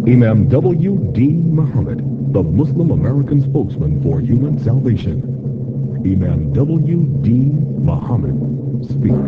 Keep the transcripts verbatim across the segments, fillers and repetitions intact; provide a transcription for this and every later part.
Imam W D Muhammad, the Muslim American spokesman for human salvation. Imam W D Muhammad speaks.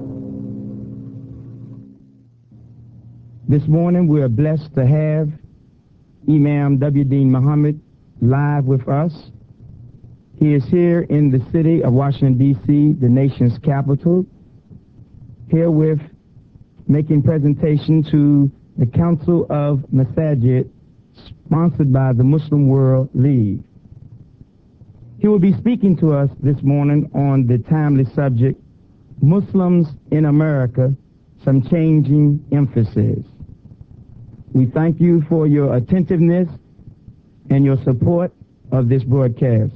This morning we are blessed to have Imam W D Muhammad live with us. He is here in the city of Washington, D C, the nation's capital, herewith making presentation to the Council of Masajid, sponsored by the Muslim World League. He will be speaking to us this morning on the timely subject, Muslims in America, some changing emphasis. We thank you for your attentiveness and your support of this broadcast.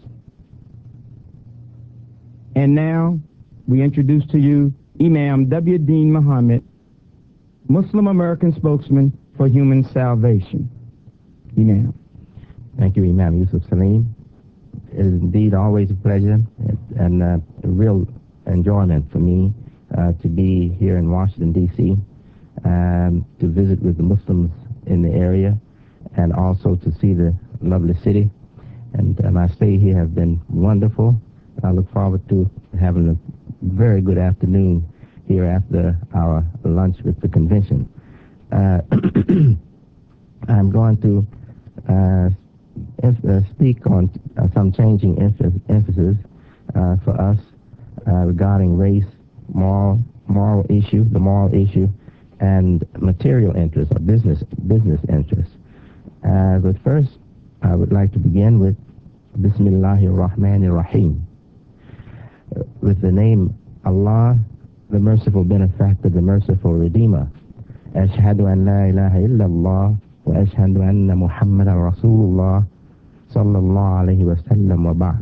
And now, we introduce to you Imam W D Muhammad, Muslim American spokesman for human salvation. Imam. Thank you, Imam Yusuf Salim. It is indeed always a pleasure and uh, a real enjoyment for me uh, to be here in Washington, D C, um, to visit with the Muslims in the area and also to see the lovely city. And uh, my stay here has been wonderful. I look forward to having a very good afternoon here after our lunch with the convention. Uh, I'm going to uh, em- uh, speak on uh, some changing emph- emphasis uh, for us uh, regarding race, moral, moral issue, the moral issue, and material interests or business business interests. Uh, but first, I would like to begin with Bismillahir Rahmanir Rahim, uh, with the name Allah, the merciful benefactor, the merciful redeemer. Ashhadu an la ilaha illallah wa ashhadu anna Muhammadan Rasulullah sallallahu alayhi wa sallam wa ba'd.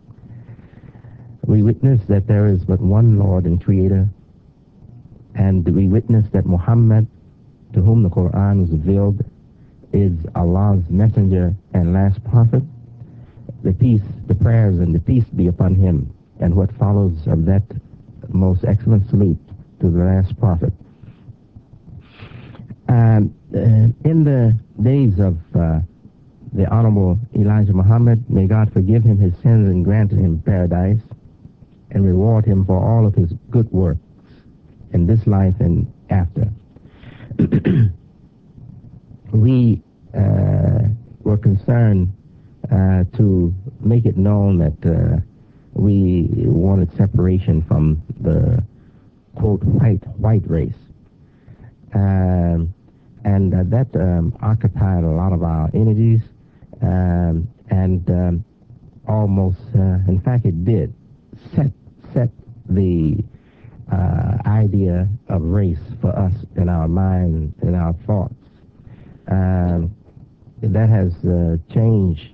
We witness that there is but one Lord and Creator, and we witness that Muhammad, to whom the Quran was revealed, is Allah's messenger and last prophet. The peace, the prayers and the peace be upon him, and what follows of that most excellent salute to the last prophet. Um, uh, in the days of uh, the Honorable Elijah Muhammad, may God forgive him his sins and grant him paradise and reward him for all of his good works in this life and after. we uh, were concerned uh, to make it known that uh, we wanted separation from the, quote, white white race. Um, and uh, that um, occupied a lot of our energies, um, and um, almost, uh, in fact, it did set, set the uh, idea of race for us in our mind, in our thoughts. Um, that has uh, changed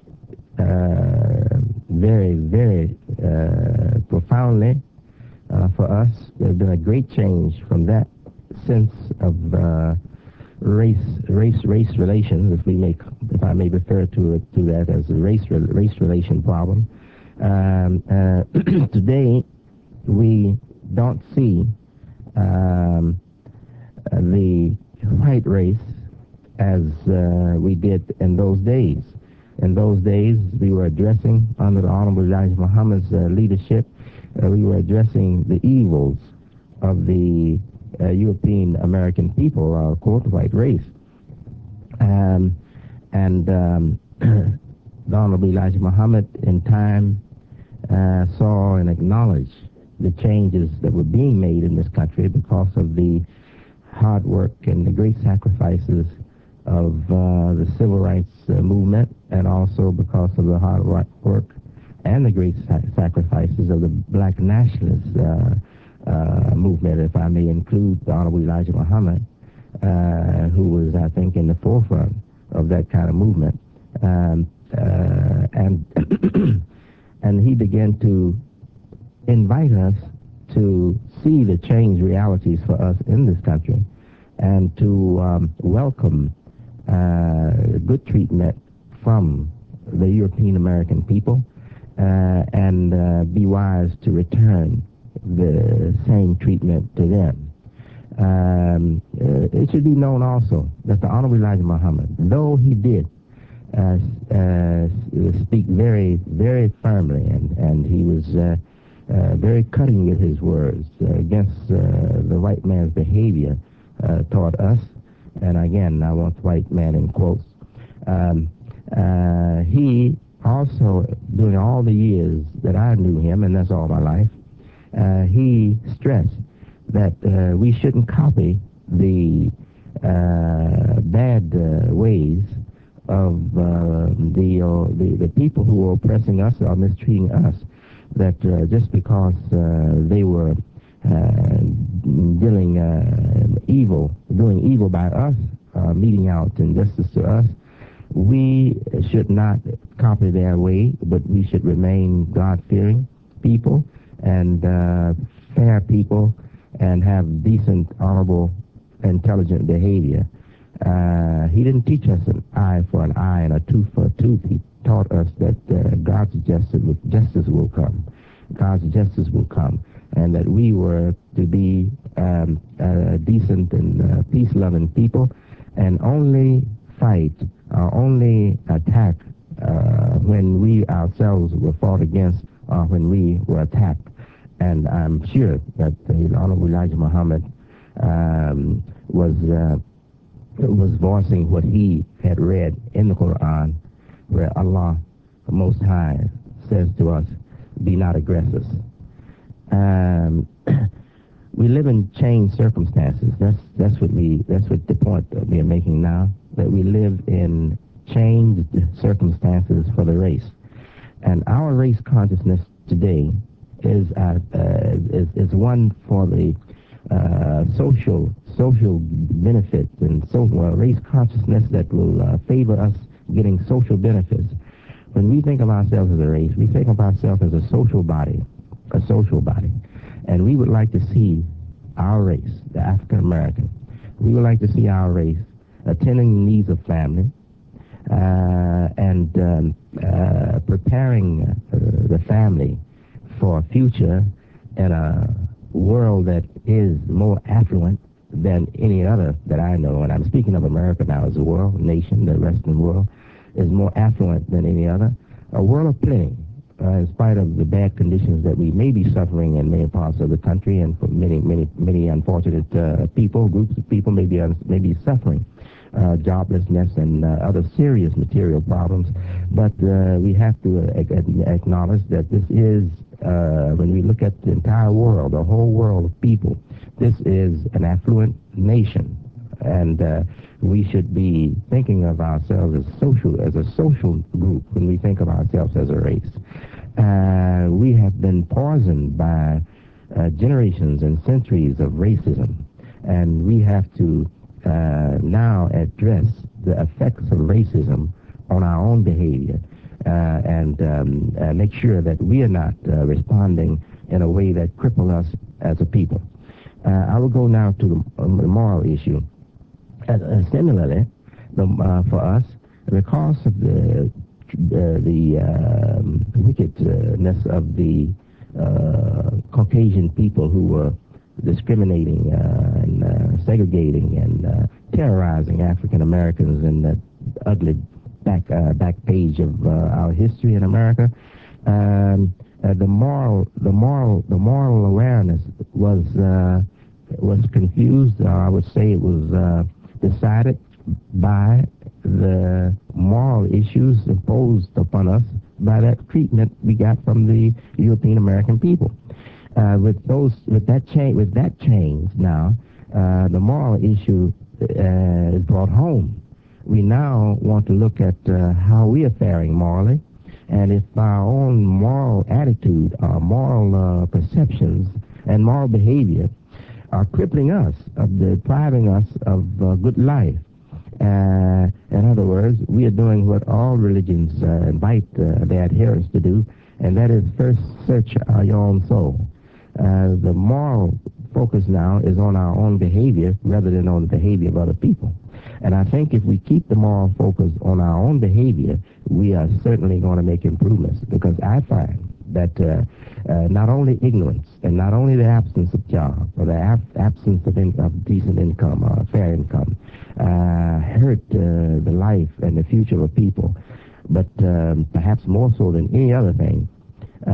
uh, very, very uh, profoundly uh, for us. There's been a great change from that sense of uh, race, race, race relations, if we may, if I may refer to it to that as a race, race relation problem. Um, uh, today, we don't see um, the white race as uh, we did in those days. In those days, we were addressing, under the Honorable Elijah Muhammad's uh, leadership, uh, we were addressing the evils of the uh, European American people, our quote, white race. Um, and um, the Honorable Elijah Muhammad, in time, uh, saw and acknowledged the changes that were being made in this country because of the hard work and the great sacrifices of uh, the civil rights uh, movement, and also because of the hard work and the great sa- sacrifices of the black nationalist uh, uh, movement, if I may include the Honorable Elijah Muhammad, uh, who was, I think, in the forefront of that kind of movement. Um, uh, and and he began to invite us to see the changed realities for us in this country, and to um, welcome uh, good treatment from the European American people, uh, and uh, be wise to return the same treatment to them. Um, uh, it should be known also that the Honorable Elijah Muhammad, though he did uh, uh, speak very, very firmly, and, and he was uh, uh, very cutting with his words uh, against uh, the white man's behavior uh, toward us, and again, I want the white man in quotes. Um, uh, he also, during all the years that I knew him, and that's all my life, uh, he stressed that uh, we shouldn't copy the uh, bad uh, ways of uh, the, uh, the the people who were oppressing us or mistreating us. That uh, just because uh, they were uh, dealing uh, evil, doing evil by us, uh, meting out injustice to us, we should not copy their way, but we should remain God-fearing people and uh, fair people and have decent, honorable, intelligent behavior. Uh, he didn't teach us an eye for an eye and a tooth for a tooth. He taught us that uh, God's justice, justice will come. God's justice will come, and that we were to be um, uh, decent and uh, peace-loving people, and only fight or only attack uh, when we ourselves were fought against or when we were attacked. And I'm sure that the Honorable Elijah Muhammad um, was uh, was voicing what he had read in the Quran, where Allah, the Most High, says to us, "Be not aggressors." Um, we live in changed circumstances. That's that's what we that's what the point that we are making now. That we live in changed circumstances for the race, and our race consciousness today is uh, uh, is, is one for the uh, social social benefits and social uh, race consciousness that will uh, favor us getting social benefits. When we think of ourselves as a race, we think of ourselves as a social body, a social body, and we would like to see our race, the African American, we would like to see our race attending the needs of family uh, and um, uh, preparing uh, the family for a future in a world that is more affluent than any other that I know. And I'm speaking of America now as a world, nation, the Western world is more affluent than any other. A world of plenty, uh, in spite of the bad conditions that we may be suffering in many parts of the country, and for many, many, many unfortunate uh, people, groups of people may be, un- may be suffering. Uh, joblessness and uh, other serious material problems. But uh, we have to uh, acknowledge that this is, uh, when we look at the entire world, the whole world of people, this is an affluent nation. And uh, we should be thinking of ourselves as social, as a social group when we think of ourselves as a race. Uh, we have been poisoned by uh, generations and centuries of racism, and we have to Uh, now address the effects of racism on our own behavior uh, and um, uh, make sure that we are not uh, responding in a way that cripple us as a people. Uh, I will go now to the, um, the moral issue. Uh, uh, similarly, the, uh, for us, because of the uh, the uh, wickedness of the uh, Caucasian people who were discriminating uh, and uh, segregating and uh, terrorizing African Americans in that ugly back uh, back page of uh, our history in America. Um, uh, the moral, the moral, the moral awareness was uh, was confused. Uh, I would say it was uh, decided by the moral issues imposed upon us by that treatment we got from the European American people. Uh, with those, with that change, with that change now, uh, the moral issue uh, is brought home. We now want to look at uh, how we are faring morally, and if our own moral attitude, our moral uh, perceptions, and moral behavior are crippling us, of depriving us of uh, good life. Uh, in other words, we are doing what all religions uh, invite uh, their adherents to do, and that is first search uh, your own soul. Uh, the moral focus now is on our own behavior rather than on the behavior of other people. And I think if we keep the moral focus on our own behavior, we are certainly going to make improvements, because I find that uh, uh, not only ignorance And not only the absence of job, or the ab- absence of, in- of decent income or fair income, uh, hurt uh, the life and the future of people, but um, perhaps more so than any other thing, uh,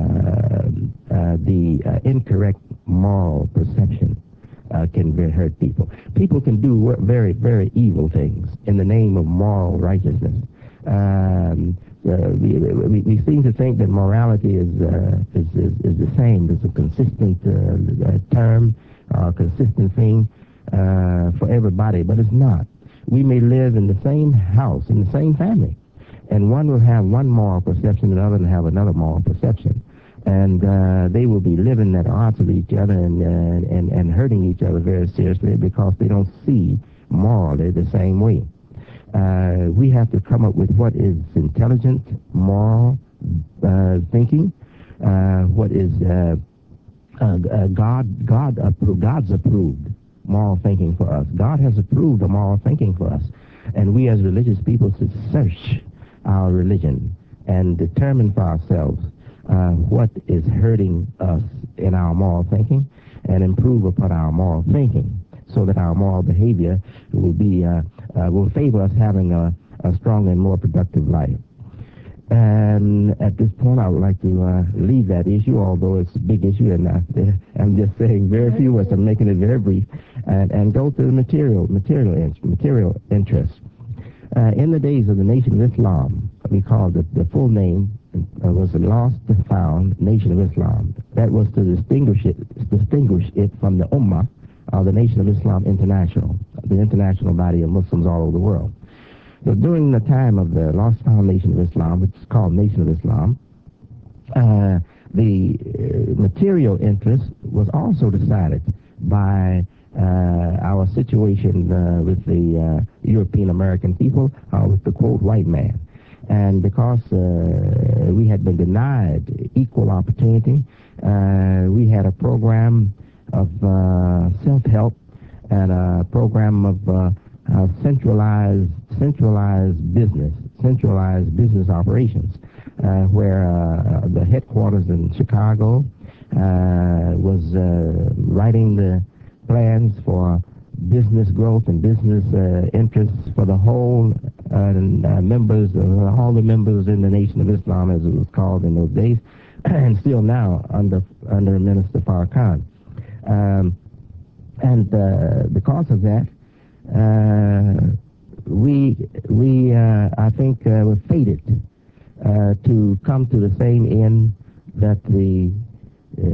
uh, the uh, incorrect moral perception uh, can very hurt people. People can do very, very evil things in the name of moral righteousness. Um, uh, we, we, we seem to think that morality is, uh, is, is, is the same. It's a consistent uh, term, or a consistent thing uh, for everybody, but it's not. We may live in the same house, in the same family, and one will have one moral perception, and the other will have another moral perception. And uh, they will be living at odds with each other and, uh, and, and hurting each other very seriously because they don't see morally the same way. Uh, we have to come up with what is intelligent, moral uh, thinking, uh, what is uh, uh, uh, God, God approved, God's approved moral thinking for us. God has approved the moral thinking for us, and we as religious people should search our religion and determine for ourselves uh, what is hurting us in our moral thinking, and improve upon our moral thinking, so that our moral behavior will be uh, uh, will favor us having a, a stronger and more productive life. And at this point, I would like to uh, leave that issue, although it's a big issue, and uh, I'm just saying very few words. I'm making it very brief, and, and go to the material material in, material interests. Uh, in the days of the Nation of Islam, we called it, the full name uh, was the Lost and Found Nation of Islam. That was to distinguish it distinguish it from the Ummah, Uh, the Nation of Islam International, the international body of Muslims all over the world. So during the time of the Lost Found Nation of Islam, which is called Nation of Islam, uh, the uh, material interest was also decided by uh, our situation uh, with the uh, European American people, uh, with the quote white man. And because uh, we had been denied equal opportunity, uh, we had a program of uh, self-help and a program of uh, uh, centralized centralized business, centralized business operations, uh, where uh, the headquarters in Chicago uh, was uh, writing the plans for business growth and business uh, interests for the whole uh, uh, members, uh, all the members in the Nation of Islam, as it was called in those days, and still now under under Minister Farrakhan. Um, and uh, because of that, uh, we we uh, I think uh, were fated uh, to come to the same end that the uh,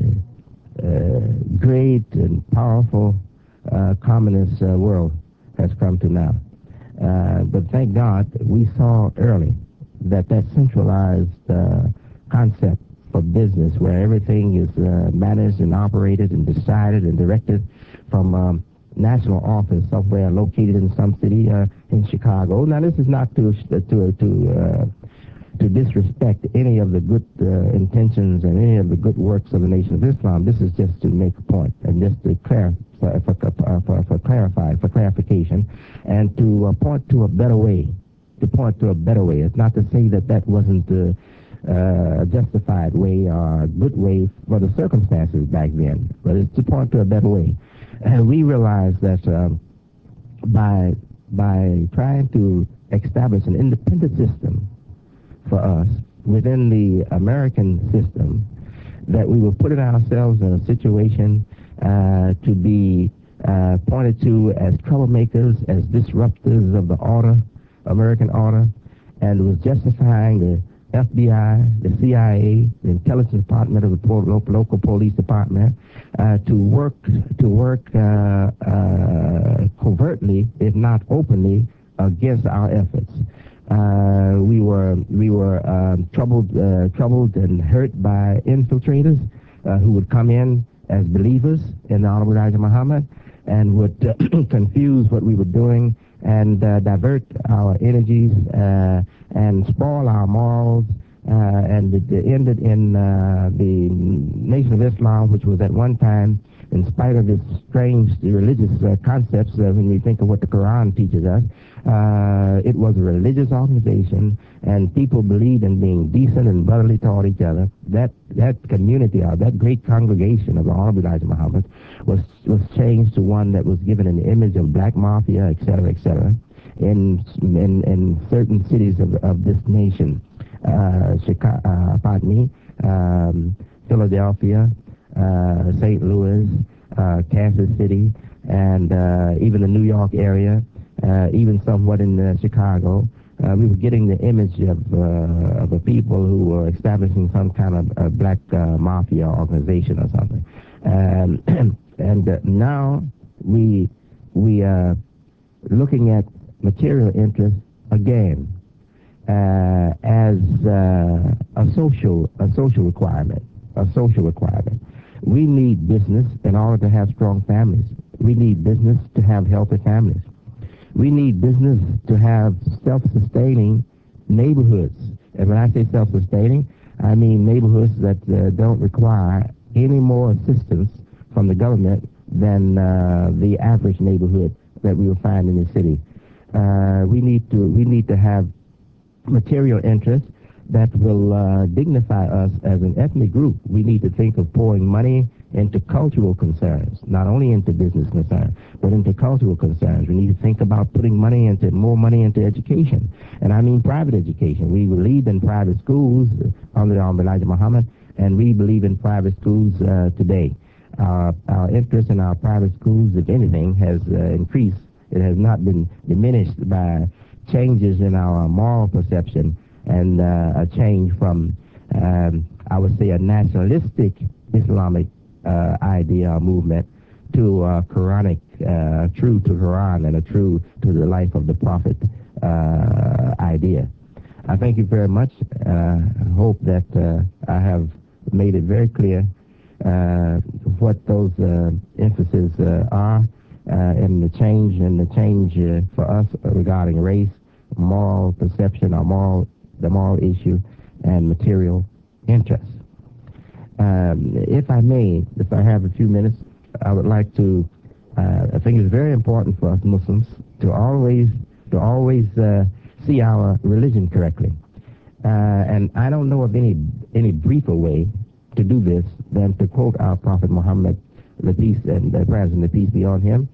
uh, great and powerful uh, communist uh, world has come to now. Uh, but thank God we saw early that that centralized uh, concept for business, where everything is uh, managed and operated and decided and directed from um, national office somewhere located in some city uh, in Chicago. Now, this is not to to to uh, to disrespect any of the good uh, intentions and any of the good works of the Nation of Islam. This is just to make a point and just to clarify, for, for, for, for clarify, for clarification, and to uh, point to a better way. To point to a better way. It's not to say that that wasn't uh, Uh, a justified way or a good way for the circumstances back then, but it's to point to a better way. And we realize that um, by by trying to establish an independent system for us within the American system, that we were putting ourselves in a situation uh, to be uh, pointed to as troublemakers, as disruptors of the order, American order, and it was justifying the F B I, the C I A, the intelligence department of the local, local police department, uh, to work to work uh, uh, covertly, if not openly, against our efforts. Uh, we were we were um, troubled uh, troubled and hurt by infiltrators uh, who would come in as believers in the Honorable Elijah Muhammad and would uh, confuse what we were doing and uh, divert our energies uh, and spoil our morals, uh, and it ended in uh, the Nation of Islam, which was at one time in spite of its strange religious uh, concepts, uh, when we think of what the Quran teaches us, uh, it was a religious organization, and people believed in being decent and brotherly toward each other. That that community, or that great congregation of the Honorable Elijah Muhammad, was was changed to one that was given an image of black mafia, et cetera, et cetera, in in, in certain cities of, of this nation. Uh, Chicago, uh, pardon me, um, Philadelphia, uh, Saint Louis, uh, Kansas City, and uh, even the New York area, uh, even somewhat in uh, Chicago. Uh, we were getting the image of, uh, of the people who were establishing some kind of uh, black uh, mafia organization or something. Um, and uh, now we we are looking at material interest again. Uh, as uh, a social a social requirement, a social requirement. We need business in order to have strong families. We need business to have healthy families. We need business to have self-sustaining neighborhoods. And when I say self-sustaining, I mean neighborhoods that uh, don't require any more assistance from the government than uh, the average neighborhood that we will find in the city. Uh, we need to we need to have material interests that will uh, dignify us as an ethnic group. We need to think of pouring money into cultural concerns, not only into business concerns, but into cultural concerns. We need to think about putting money into, more money into education, and I mean private education. We believe in private schools under the Honorable Elijah Muhammad, and we believe in private schools uh, today. Uh, our interest in our private schools, if anything, has uh, increased. It has not been diminished by changes in our moral perception and uh, a change from, um, I would say, a nationalistic Islamic uh, idea or movement to a Quranic, uh, true to Quran and a true to the life of the Prophet uh, idea. I thank you very much. I uh, hope that uh, I have made it very clear uh, what those uh, emphases uh, are. Uh, and the change and the change uh, for us regarding race, moral perception, or moral, the moral issue, and material interest. Um, if I may, if I have a few minutes, I would like to. Uh, I think it's very important for us Muslims to always to always uh, see our religion correctly. Uh, and I don't know of any any briefer way to do this than to quote our Prophet Muhammad, the peace and the praise and the peace be on him.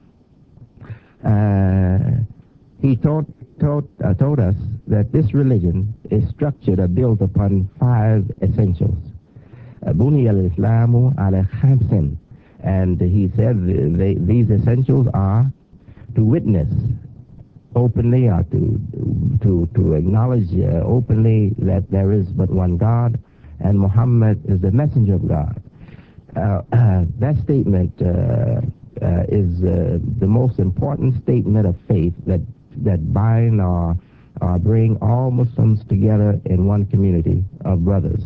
Uh, he taught, taught, uh, told us that this religion is structured or built upon five essentials. Buni al-Islamu ala khamsin. And he said they, these essentials are to witness openly, or to, to, to acknowledge uh, openly that there is but one God, and Muhammad is the messenger of God. Uh, uh, that statement uh, uh, is uh, the most important statement of faith that that bind or, or bring all Muslims together in one community of brothers.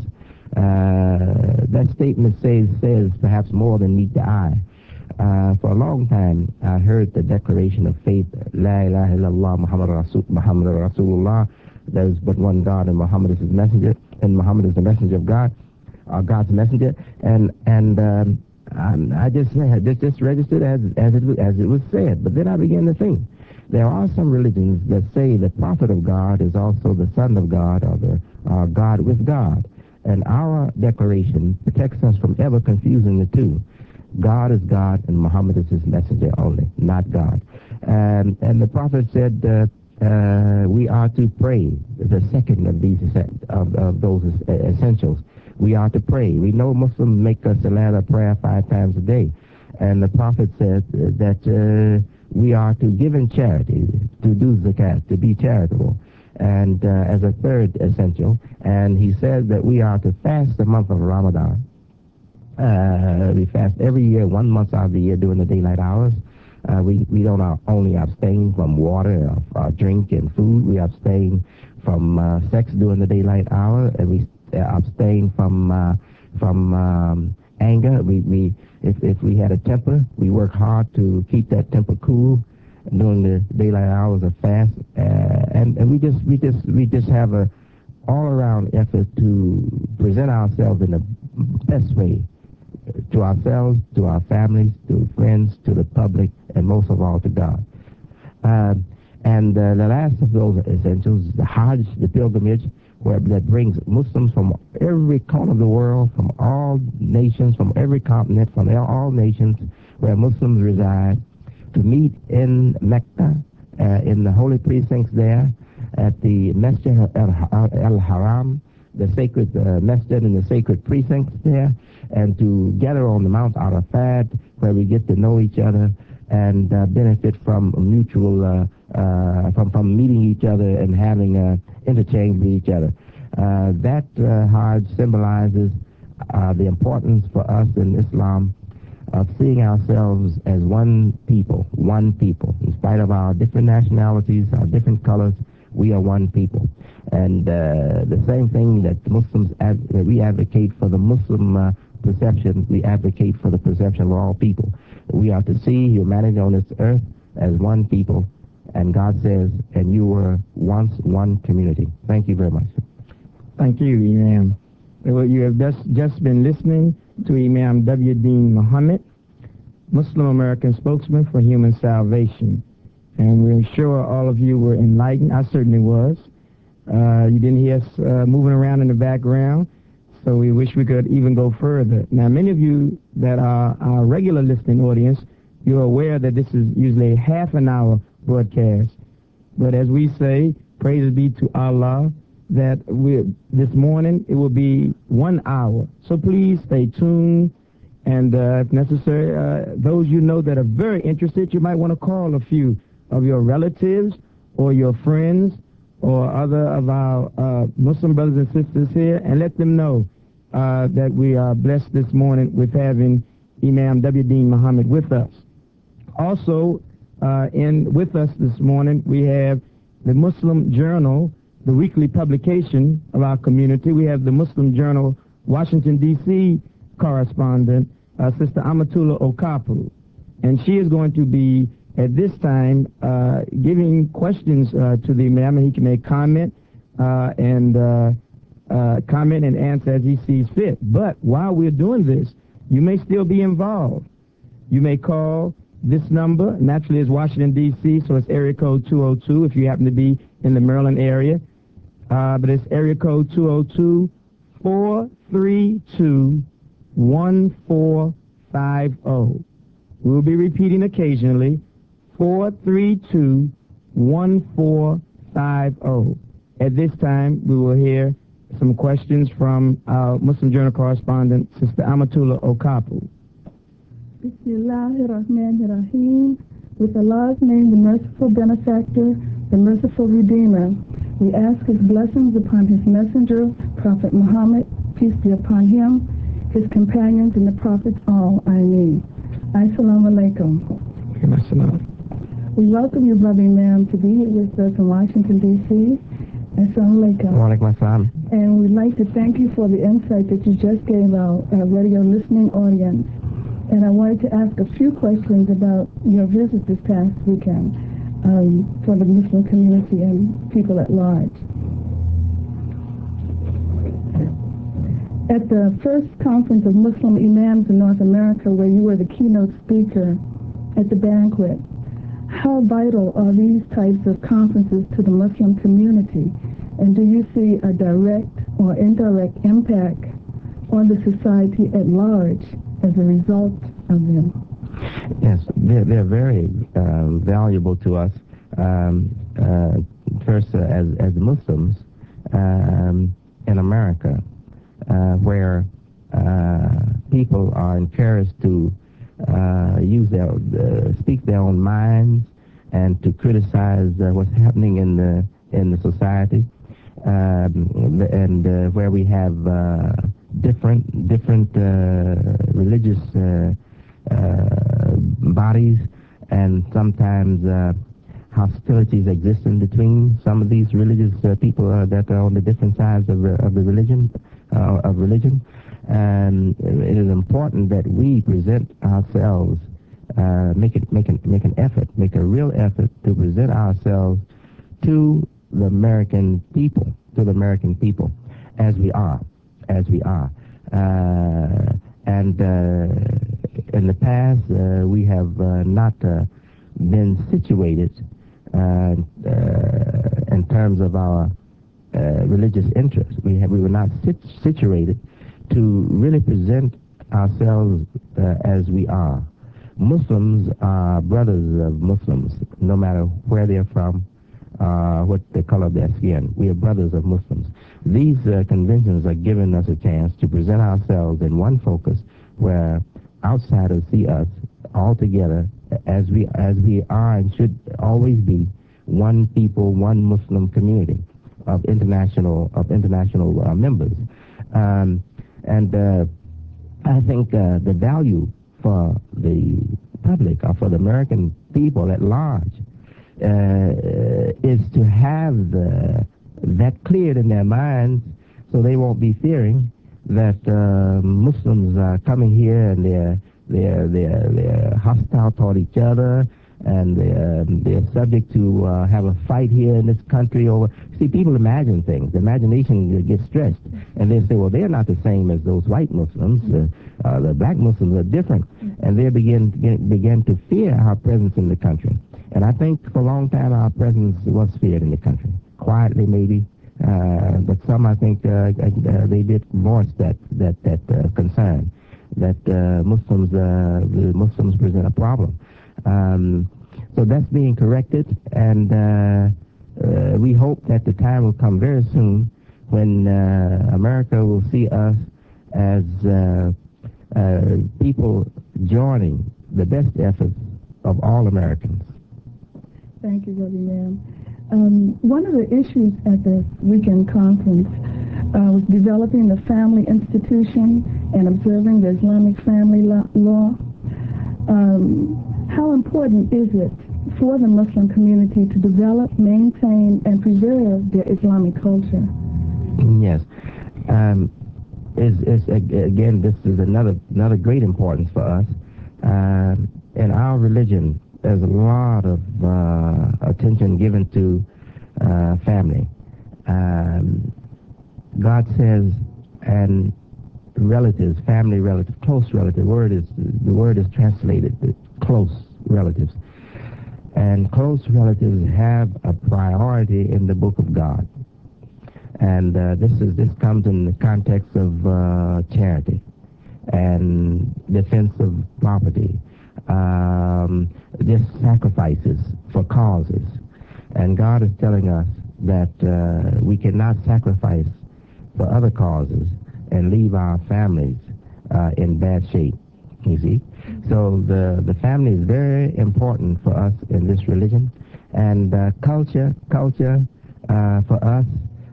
Uh, that statement says says perhaps more than meet the eye. Uh, for a long time, I heard the declaration of faith: La ilaha illallah Muhammad Rasul Muhammad Rasulullah. There is but one God, and Muhammad is his messenger, and Muhammad is the messenger of God. Uh, God's messenger, and and um, I, I just had just, just registered as as it was, as it was said. But then I began to think there are some religions that say the prophet of God is also the son of God, or the uh, God with God. And our declaration protects us from ever confusing the two. God is God, and Muhammad is his messenger only, not God. And and the prophet said uh, uh, we are to pray. The second of these of, of those essentials. We are to pray. We know Muslims make us a ladder prayer five times a day. And the Prophet said that uh, we are to give in charity, to do zakat, to be charitable, and uh, as a third essential. And he said that we are to fast the month of Ramadan. Uh, we fast every year, one month out of the year during the daylight hours. Uh, we, we don't uh, only abstain from water, or, or drink and food. We abstain from uh, sex during the daylight hour, and we abstain from uh, from um, anger. We, we if, if we had a temper, we work hard to keep that temper cool during the daylight hours of fast. Uh, and, and we just we just we just have a all around effort to present ourselves in the best way to ourselves, to our families, to friends, to the public, and most of all to God. Uh, and uh, the last of those essentials is the Hajj, the pilgrimage, where that brings Muslims from every corner of the world, from all nations, from every continent, from all nations where Muslims reside, to meet in Mecca, uh, in the holy precincts there, at the Masjid al-Haram, the sacred uh, masjid and the sacred precincts there, and to gather on the Mount Arafat, where we get to know each other and uh, benefit from mutual, uh, uh, from, from meeting each other and having uh, interchange with each other. Uh, that uh, Hajj symbolizes uh, the importance for us in Islam of seeing ourselves as one people, one people. In spite of our different nationalities, our different colors, we are one people. And uh, the same thing that Muslims, ad- that we advocate for the Muslim uh, perception, we advocate for the perception of all people. We are to see humanity on this earth as one people, and God says, and you were once one community. Thank you very much. Thank you, Imam. Well, you have just, just been listening to Imam W. Dean Muhammad, Muslim American spokesman for Human Salvation. And we're sure all of you were enlightened. I certainly was. Uh, you didn't hear us uh, moving around in the background, so we wish we could even go further. Now, many of you that are our regular listening audience, you're aware that this is usually a half an hour broadcast. But as we say, praise be to Allah, that we, this morning it will be one hour. So please stay tuned. And uh, if necessary, uh, those you know that are very interested, you might want to call a few of your relatives or your friends or other of our uh, Muslim brothers and sisters here and let them know uh, that we are blessed this morning with having Imam W. Dean Muhammad with us. Also, uh, in with us this morning, we have the Muslim Journal, the weekly publication of our community. We have the Muslim Journal, Washington, D C correspondent, uh, Sister Amatullah Okapu. And she is going to be, at this time, uh, giving questions uh, to the Imam, and he can make comment uh, and uh, uh, comment and answer as he sees fit. But while we're doing this, you may still be involved. You may call this number. Naturally, it's Washington, D C, so it's area code two oh two if you happen to be in the Maryland area. Uh, but it's area code two oh two, four three two, one four five oh. We'll be repeating occasionally, four three two, one four five oh. At this time, we will hear some questions from our Muslim Journal correspondent, Sister Amatullah Okapu. Bismillahirrahmanirrahim. With Allah's name, the merciful benefactor, the merciful redeemer, we ask his blessings upon his messenger, Prophet Muhammad, peace be upon him, his companions, and the prophets all. Ameen. Assalamu alaikum. We welcome you, Brother Imam, to be here with us in Washington, D C Assalamu alaikum. Wa alaikum assalam. And we'd like to thank you for the insight that you just gave our, our radio listening audience. And I wanted to ask a few questions about your visit this past weekend um, for the Muslim community and people at large. At the first conference of Muslim imams in North America, where you were the keynote speaker at the banquet, how vital are these types of conferences to the Muslim community? And do you see a direct or indirect impact on the society at large as a result of them? Yes, they're, they're very uh, valuable to us. Um, uh, first, uh, as, as Muslims um, in America, uh, where uh, people are encouraged to uh, use their, uh, speak their own minds and to criticize uh, what's happening in the in the society, um, and uh, where we have uh, different different uh, religious uh, uh, bodies, and sometimes uh, hostilities exist in between some of these religious uh, people uh, that are on the different sides of, uh, of the religion uh, of religion. And it is important that we present ourselves, uh, make it make an make an effort, make a real effort to present ourselves to the American people, to the American people, as we are, as we are, uh, And uh, in the past, uh, we have uh, not uh, been situated uh, uh, in terms of our uh, religious interests. We, have, we were not sit situated to really present ourselves uh, as we are. Muslims are brothers of Muslims, no matter where they're from, uh, what the color of their skin. We are brothers of Muslims. These uh, conventions are giving us a chance to present ourselves in one focus where outsiders see us all together as we, as we are and should always be one people, one Muslim community of international, of international uh, members. Um, and uh, I think uh, the value for the public or for the American people at large uh, is to have the, that cleared in their minds so they won't be fearing that uh, Muslims are coming here and they're, they're, they're, they're hostile toward each other and they're, they're subject to uh, have a fight here in this country over. See, people imagine things. The imagination gets stretched. And they say, well, they're not the same as those white Muslims. Uh, uh, the black Muslims are different. And they begin, begin to fear our presence in the country. And I think for a long time our presence was feared in the country. Quietly, maybe. Uh, but some, I think, uh, uh, they did voice that, that, that uh, concern that uh, Muslims, uh, the Muslims present a problem. Um, so that's being corrected, and uh, uh, we hope that the time will come very soon when uh, America will see us as uh, uh, people joining the best efforts of all Americans. Thank you, Brother Ma'am. Um, one of the issues at the weekend conference uh, was developing the family institution and observing the Islamic family law. Um, how important is it for the Muslim community to develop, maintain, and preserve their Islamic culture? Yes. Um, it's, it's, again, this is another, another great importance for us. Uh, in our religion, there's a lot of uh, attention given to uh, family. Um, God says, and relatives, family relatives, close relative. Word is the word is translated close relatives, and close relatives have a priority in the Book of God. And uh, this is this comes in the context of uh, charity and defense of property, um, just sacrifices for causes. And God is telling us that uh, we cannot sacrifice for other causes and leave our families uh, in bad shape, you see. So the, the family is very important for us in this religion. And uh, culture, culture uh, for us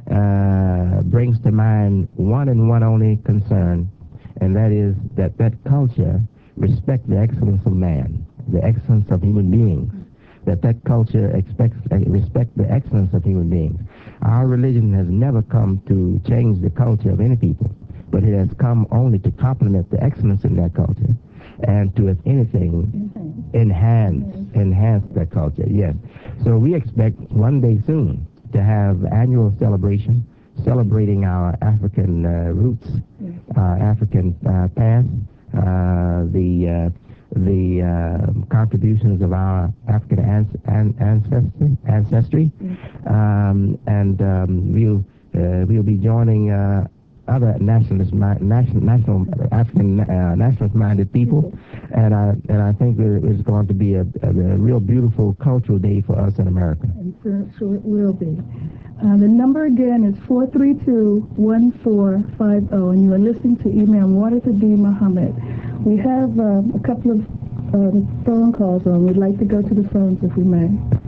uh, brings to mind one and one only concern, and that is that that culture respects the excellence of man, the excellence of human beings, that that culture expects, uh, respect the excellence of human beings. Our religion has never come to change the culture of any people, but it has come only to complement the excellence in that culture and to, if anything, enhance, enhance that culture, yes. So we expect one day soon to have annual celebration, celebrating our African uh, roots, our African uh, past, uh, the uh, the uh, contributions of our African ans an ancestry, ancestry, um, and um, we'll uh, we'll be joining uh, other nationalist, national, national African uh, nationalist-minded people, and I and I think it's going to be a, a, a real beautiful cultural day for us in America. And sure, sure it will be. Uh, the number again is four three two, one four five zero, and you are listening to Imam Warith D. Muhammad. We have uh, a couple of uh, phone calls on. We'd like to go to the phones if we may.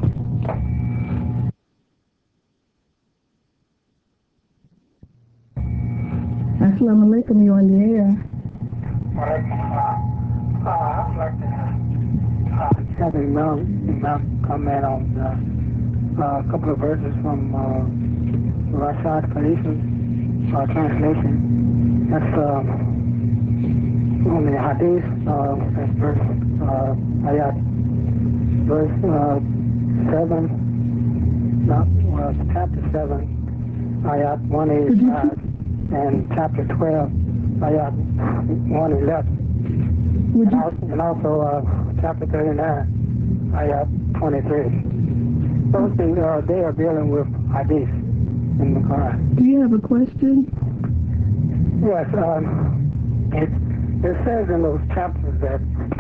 Assalamu alaikum, you're on the air. Uh, I'd like to uh, have a Imam comment on uh, uh, a couple of verses from uh, Rashad Khalifa's uh, translation. That's uh, on the Hadith, uh, that's verse, uh, ayat, verse uh, seven, not, well, chapter seven, ayat one eighty-five, and chapter twelve, ayat one eleven. Would And you, also, and also uh, chapter thirty-nine, ayat twenty-three. Those things are, they are dealing with hadith in the Quran. do you have a question? Yes, um, it, it says in those chapters that,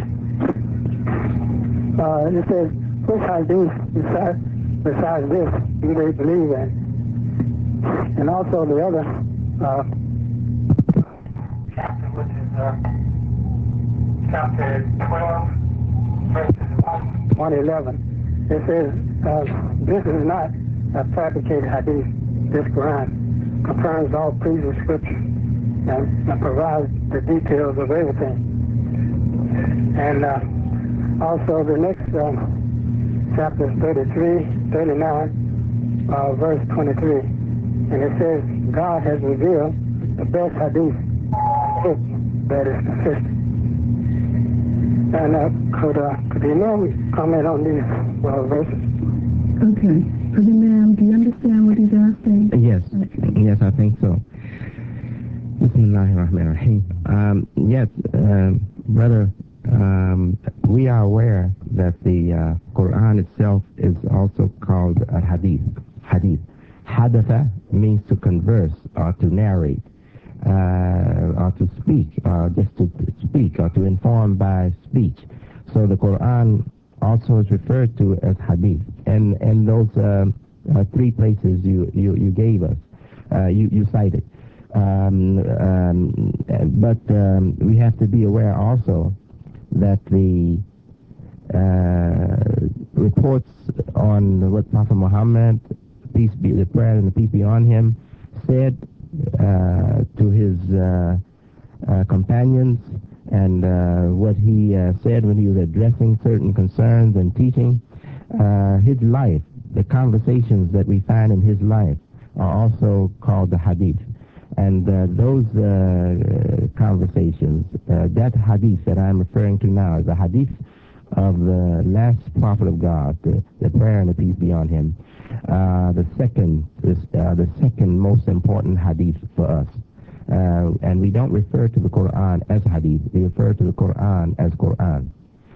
uh, it says, which hadith besides, besides this do they believe in? And also the other uh, chapter, which is uh, chapter twelve, verses one eleven, it says, uh, this is not a fabricated hadith. This Quran confirms all previous scriptures and, and provides the details of everything. And uh, also the next um, chapter is thirty-three, thirty-nine, uh, verse twenty-three. And it says, God has revealed the best hadith that is consistent. And uh, could, uh, could the Imam comment on these uh, verses? Okay. For the ma'am, do you understand what he's asking? Yes, yes, I think so. Bismillahirrahmanirrahim. Um, yes, um, brother, um, we are aware that the uh, Quran itself is also called a hadith. Hadith. Hadatha means to converse or to narrate, uh, or to speak, or just to speak, or to inform by speech. So the Quran also is referred to as hadith. And and those uh, uh, three places you, you, you gave us, uh, you, you cited. Um, um, but um, we have to be aware also that the uh, reports on what Prophet Muhammad, peace be the prayer and the peace be on him, said uh, to his uh, uh, companions, and uh, what he uh, said when he was addressing certain concerns and teaching, uh, his life, the conversations that we find in his life are also called the hadith. And uh, those uh, conversations, uh, that hadith that I'm referring to now is the hadith of the last prophet of God, the, the prayer and the peace be on him. Uh, the second is uh, the second most important hadith for us. Uh, and we don't refer to the Quran as hadith, we refer to the Quran as Quran.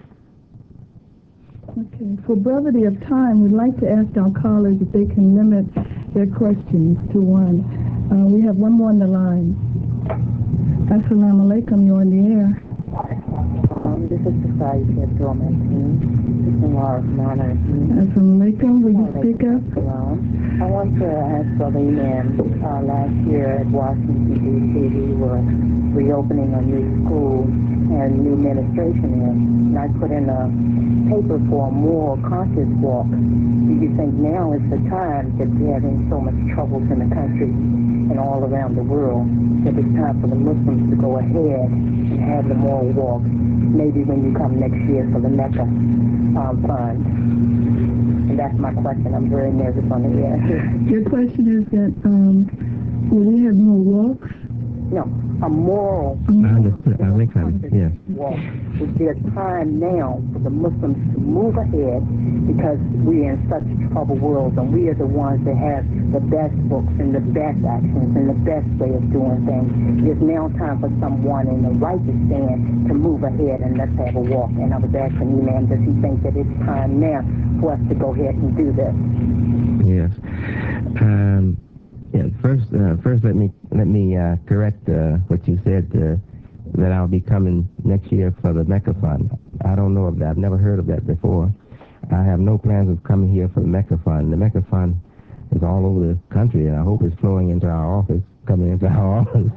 Okay. For brevity of time, we'd like to ask our callers if they can limit their questions to one. Uh, we have one more on the line. Assalamu alaikum, you're on the air. Um, this is Society of Dormantin. Assalamu alaikum, will you speak up? Well, I want to ask Brother Imam, uh, last year at Washington, D C, we were reopening a new school and new administration in, and I put in a paper for a moral conscious walk. Do you think now is the time that we're having so much troubles in the country and all around the world, that it's time for the Muslims to go ahead and have the moral walk, maybe when you come next year for the Mecca um, fund? And that's my question. I'm very nervous on the air. Your question is that, um, will we have more walks? No, a moral I understand. I think I'm, yes. walk. Is there time now for the Muslims to move ahead, because we're in such a troubled world, and we are the ones that have the best books and the best actions and the best way of doing things? It's now time for someone in the righteous stand to move ahead and let's have a walk. And I was asking you, ma'am, does he think that it's time now for us to go ahead and do this? Yes. Um, yeah, first, uh, first, let me let me uh, correct uh, what you said, uh, that I'll be coming next year for the Mecca Fund. I don't know of that. I've never heard of that before. I have no plans of coming here for the Mecca Fund. The Mecca Fund is all over the country, and I hope it's flowing into our office, coming into our office.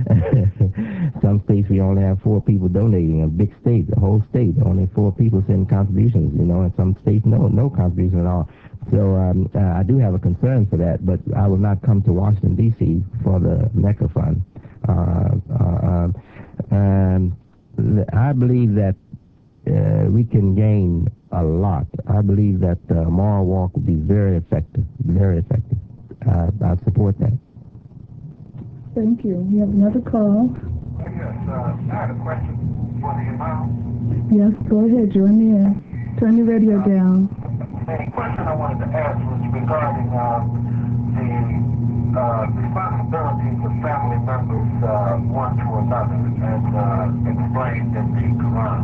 Some states we only have four people donating. A big state, the whole state, only four people send contributions, you know, and some states no no contribution at all. So um, uh, I do have a concern for that, but I will not come to Washington, D C for the Mecca Fund. Uh, uh, um, I believe that uh, we can gain a lot. I believe that uh, moral walk will be very effective, very effective. Uh, I support that. Thank you. We have another call. Yes, uh, I had a question for the Imam. Yes, go ahead. You're in the air. Turn your radio down. The question I wanted to ask was regarding uh, the uh, responsibilities of family members uh, one to another, as uh, explained in the Quran.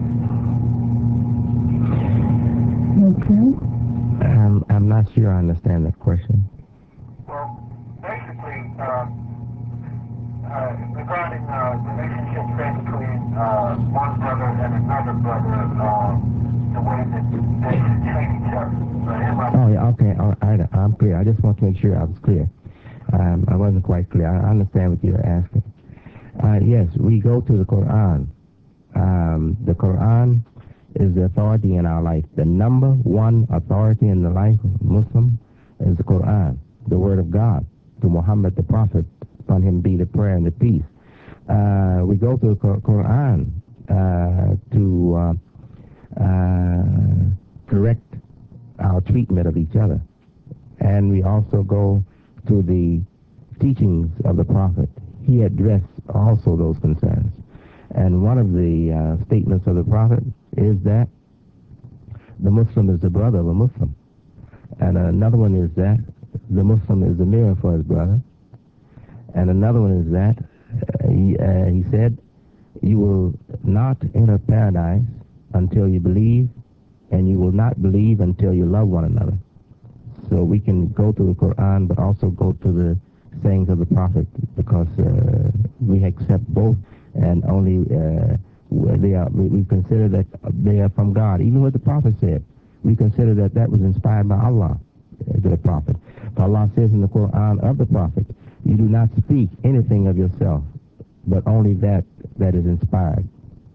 Okay. Um, I'm not sure I understand that question. Well, basically, uh, uh, regarding uh, relationships between uh, one brother and another brother, uh, the way that they should treat each other. Uh, am I- Oh, yeah, okay. All right, I'm clear. I just want to make sure I was clear. Um, I wasn't quite clear. I understand what you're asking. Uh, yes, we go to the Quran. Um, the Quran is the authority in our life. The number one authority in the life of a Muslim is the Quran, the Word of God, to Muhammad the Prophet, upon him be the prayer and the peace. Uh, we go to the Quran uh, to uh, uh, correct our treatment of each other. And we also go to the teachings of the Prophet. He addressed also those concerns. And one of the uh, statements of the Prophet is that the Muslim is the brother of a Muslim. And another one is that the Muslim is the mirror for his brother. And another one is that uh, he, uh, he said, you will not enter paradise until you believe, and you will not believe until you love one another. So we can go to the Quran, but also go to the sayings of the Prophet, because uh, we accept both, and only uh, they are. We, we consider that they are from God. Even what the Prophet said, we consider that that was inspired by Allah uh, to the Prophet. Allah says in the Quran of the Prophet, you do not speak anything of yourself, but only that that is inspired.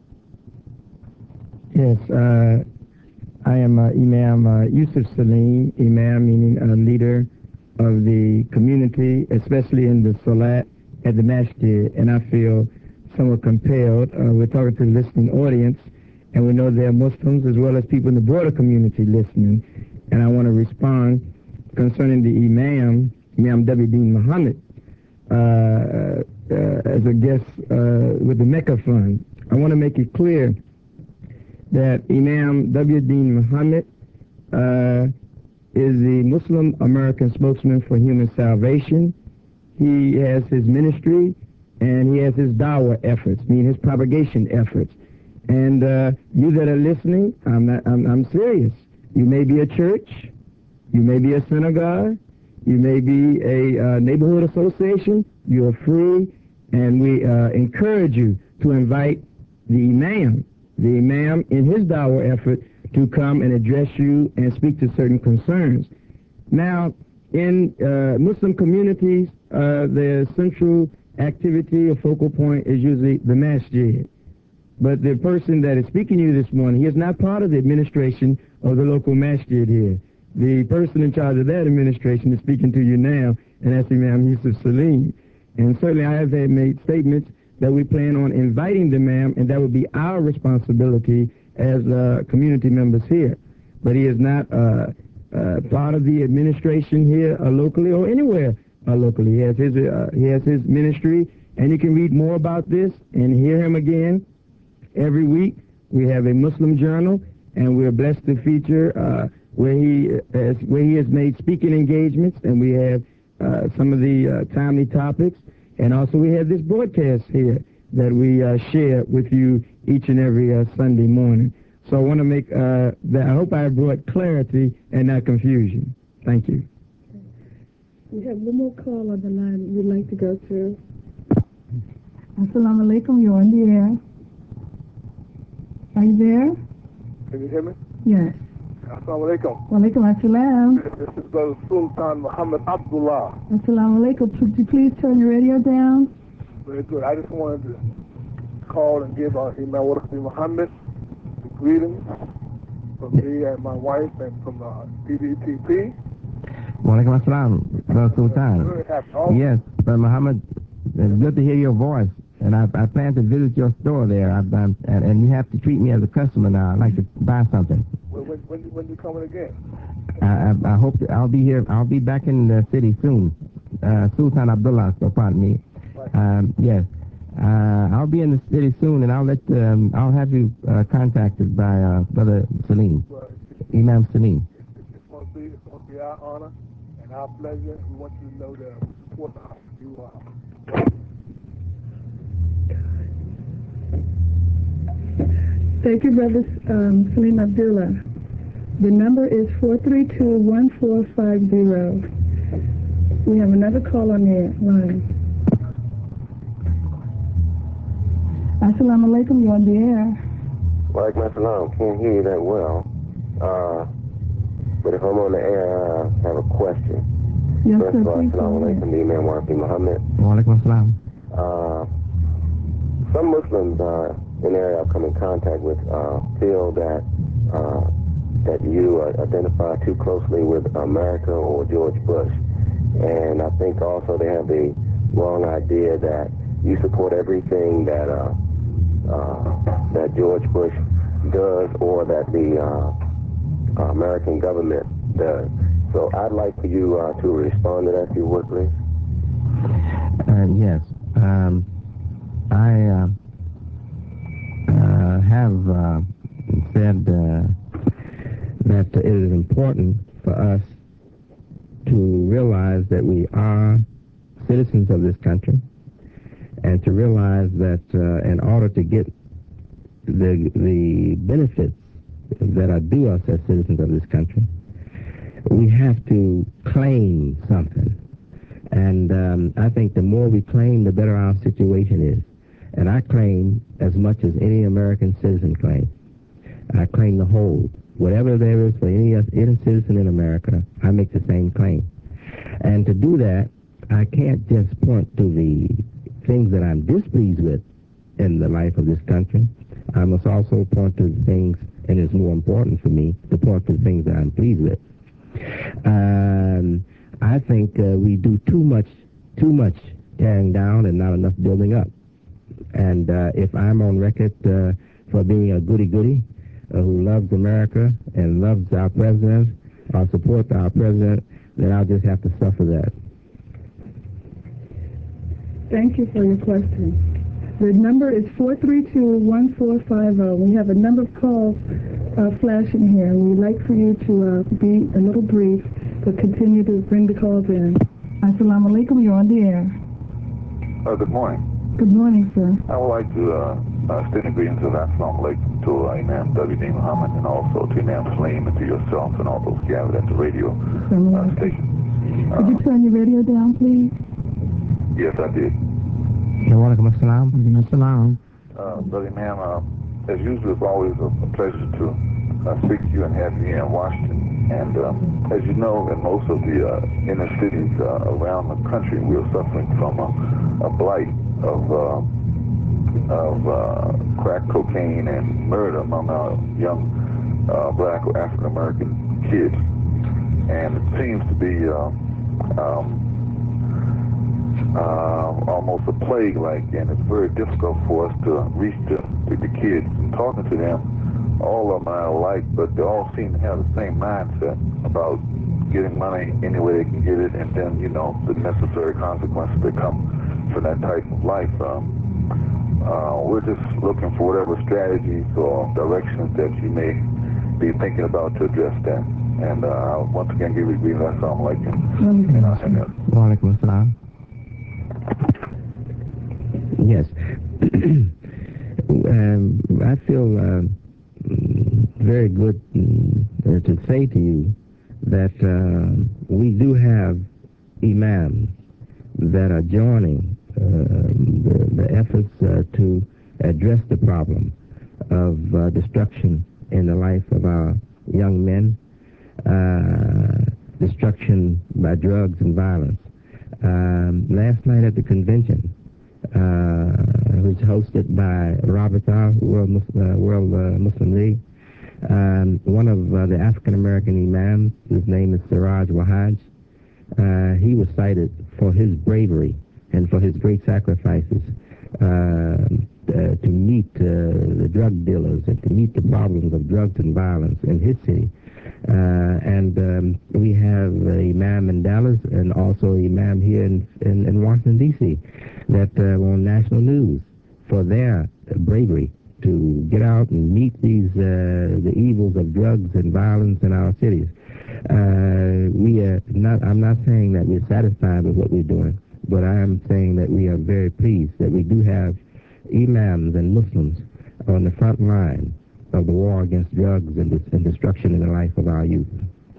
Yes, uh, I am uh, Imam uh, Yusuf Salim, Imam meaning a leader of the community, especially in the Salat at the Masjid, and I feel somewhat compelled. Uh, we're talking to the listening audience, and we know there are Muslims as well as people in the broader community listening, and I want to respond concerning the Imam, Imam W. Dean Muhammad, uh, uh, as a guest uh, with the Mecca Fund. I want to make it clear that Imam W. Dean Muhammad uh, is the Muslim American spokesman for human salvation. He has his ministry and he has his dawah efforts, meaning his propagation efforts. And uh, you that are listening, I'm, not, I'm, I'm serious. You may be a church, you may be a synagogue, you may be a uh, neighborhood association. You are free, and we uh, encourage you to invite the Imam, the Imam in his dawah effort, to come and address you and speak to certain concerns. Now, in uh, Muslim communities, uh, their central activity or focal point is usually the masjid. But the person that is speaking to you this morning, he is not part of the administration of the local masjid here. The person in charge of that administration is speaking to you now, and that's Imam Yusuf Salim. And certainly I have made statements that we plan on inviting the Imam, and that would be our responsibility as uh, community members here. But he is not uh, uh, part of the administration here uh, locally or anywhere uh, locally. He has his uh, he has his ministry, and you can read more about this and hear him again every week. We have a Muslim journal, and we're blessed to feature uh, where he has, where he has made speaking engagements, and we have uh, some of the uh, timely topics. And also we have this broadcast here that we uh, share with you each and every uh, Sunday morning. So I want to make uh, that, I hope I have brought clarity and not confusion. Thank you. We have one more call on the line we'd like to go to. Assalamu alaikum, you're on the air. Are you there? Can you hear me? Yes. Assalamu alaikum. Wa alaikum assalam. This is Brother Sultan Muhammad Abdullah. Assalamu alaikum. Could you please turn your radio down? Very good. I just wanted to call and give our Imam Warqi Muhammad greetings from me and my wife and from uh, D D T P. Wa alaikum assalam, Brother Sultan. Very happy. Oh, Yes, Brother Muhammad, it's good to hear your voice. And I, I plan to visit your store there, I, I, and, and you have to treat me as a customer now. I'd like to buy something. when, when, when, when you coming again? I, I, I hope that I'll be here. I'll be back in the city soon. Uh, Sultan Abdullah, so pardon me. Um, yes, uh, I'll be in the city soon, and I'll let um, I'll have you uh, contacted by uh, Brother Salim, Well, Imam Salim. it's, it's, going to be, it's going to be our honor and and our pleasure. We want you to know that we support you. Uh, Thank you, Brother um, Salim Abdullah. The number is four three two, one four five zero. We have another call on the line. Assalamu alaikum, you're on the air. Walaikum assalam. Can't hear you that well. Uh, but if I'm on the air, I have a question. Yes, First sir, of all, please assalamu go ahead. alaikum, the Imam Wafi Muhammad. Walaikum assalam. Uh, some Muslims uh, in the area I've come in contact with uh, feel that uh, that you uh, identify too closely with America or George Bush. And I think also they have the wrong idea that you support everything that uh, uh, that George Bush does or that the uh, uh, American government does. So I'd like for you uh, to respond to that, if you would, please. Uh, yes. Um, I uh, uh, have uh, said uh, that it is important for us to realize that we are citizens of this country, and to realize that uh, in order to get the the benefits that are due us as citizens of this country, we have to claim something. And um, I think the more we claim, the better our situation is. And I claim as much as any American citizen claims. I claim the whole. Whatever there is for any, any citizen in America, I make the same claim. And to do that, I can't just point to the things that I'm displeased with in the life of this country. I must also point to the things, and it's more important for me to point to the things that I'm pleased with. Um, I think uh, we do too much, too much tearing down and not enough building up. And uh, if I'm on record uh, for being a goody-goody uh, who loves America and loves our president or supports our president, then I'll just have to suffer that. Thank you for your question. The number is four three two, one four five zero. We have a number of calls uh, flashing here. We'd like for you to uh, be a little brief, but continue to bring the calls in. Assalamu alaikum, you're on the air. Uh, good morning. Good morning, sir. I would like to uh, uh, extend greetings of Assalamu alaikum to uh, Imam W D Muhammad, and also to Imam Salim, and to yourself and all those gathered at the radio uh, station. Uh, Could you turn your radio down, please? Yes, I did. Walaikum assalam. Walaikum assalam. Uh, Brother Imam, uh, as usual, it's always a, a pleasure to uh, speak to you and have you here in Washington. And um, as you know, in most of the uh, inner cities uh, around the country, we're suffering from a, a blight of uh, of uh, crack cocaine and murder among our young uh, black or African American kids. And it seems to be uh, um, uh, almost a plague like, and it's very difficult for us to reach the, to the kids. And talking to them, all of them are alike, but they all seem to have the same mindset about getting money any way they can get it, and then, you know, the necessary consequences that come from that type of life. Um, uh, we're just looking for whatever strategies or directions that you may be thinking about to address that. And uh, once again, give you a greeting. Assalamu alaikum. Wa alaikum assalam. Yes. um, I feel uh, very good uh, to say to you that uh, we do have imams that are joining uh, the, the efforts uh, to address the problem of uh, destruction in the life of our young men, uh, destruction by drugs and violence. Um, last night at the convention, uh, which was hosted by Rabita, World, Muslim, uh, World uh, Muslim League, um, one of uh, the African American imams, his name is Siraj Wahaj, uh, he was cited for his bravery and for his great sacrifices uh, uh, to meet uh, the drug dealers and to meet the problems of drugs and violence in his city. Uh, and um, we have uh, Imam in Dallas and also Imam here in, in, in Washington, D C that uh, were on national news for their bravery to get out and meet these uh, the evils of drugs and violence in our cities. Uh, we are not, I'm not saying that we're satisfied with what we're doing, but I am saying that we are very pleased that we do have imams and Muslims on the front line of the war against drugs and, and destruction in the life of our youth.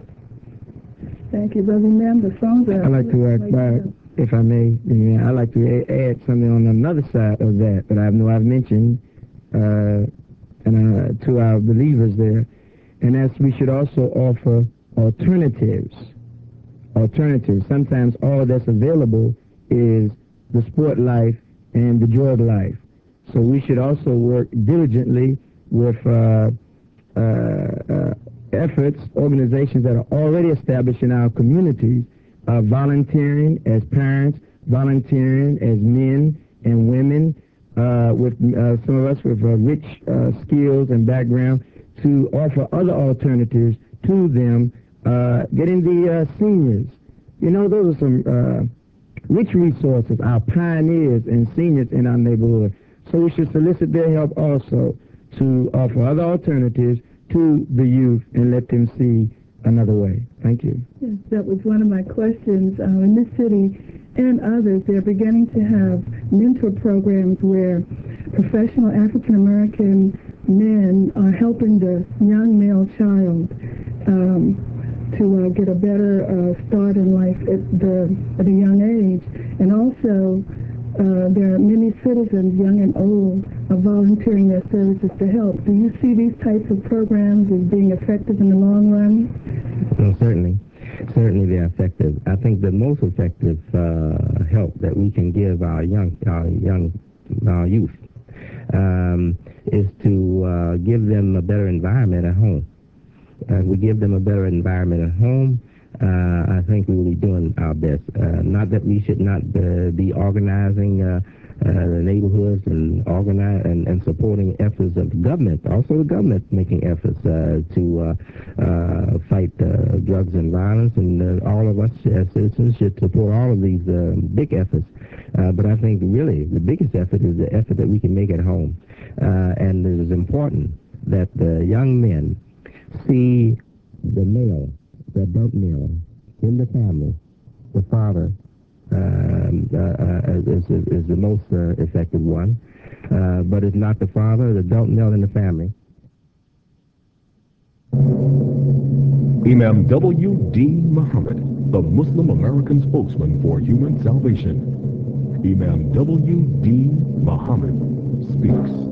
Thank you, Brother Imam. The phones are... I'd like to add back, if I may, yeah, I'd like to add something on another side of that that I know I've mentioned uh, and, uh, to our believers there, and that's we should also offer alternatives. Alternatives. Sometimes all that's available is the sport life and the drug life. So we should also work diligently with uh, uh, uh, efforts, organizations that are already established in our communities, uh, volunteering as parents, volunteering as men and women, uh, with uh, some of us with uh, rich uh, skills and background, to offer other alternatives to them, uh, getting the uh, seniors. You know, those are some uh, rich resources, our pioneers and seniors in our neighborhood. So we should solicit their help also to offer other alternatives to the youth and let them see another way. Thank you. Yes, that was one of my questions. Uh, in this city and others, they're beginning to have mentor programs where professional African-American men are helping the young male child um, to uh, get a better uh, start in life at the at a young age. And also, uh, there are many citizens, young and old, are volunteering their services to help. Do you see these types of programs as being effective in the long run? No, certainly. Certainly they're effective. I think the most effective uh, help that we can give our young, our young, our youth um, is to uh, give them a better environment at home. Uh, we give them a better environment at home. Uh, I think we will be doing our best. Uh, not that we should not uh, be organizing uh, uh, the neighborhoods and organize and, and supporting efforts of the government. Also, the government making efforts uh, to uh, uh, fight uh, drugs and violence, and uh, all of us as citizens should support all of these uh, big efforts. Uh, but I think really the biggest effort is the effort that we can make at home, uh, and it is important that the young men see the male, the adult male in the family, the father, um, uh, uh, is, is, is the most uh, effective one. Uh, but it's not the father, the adult male in the family. Imam W D Muhammad, the Muslim American spokesman for human salvation. Imam W D Muhammad speaks.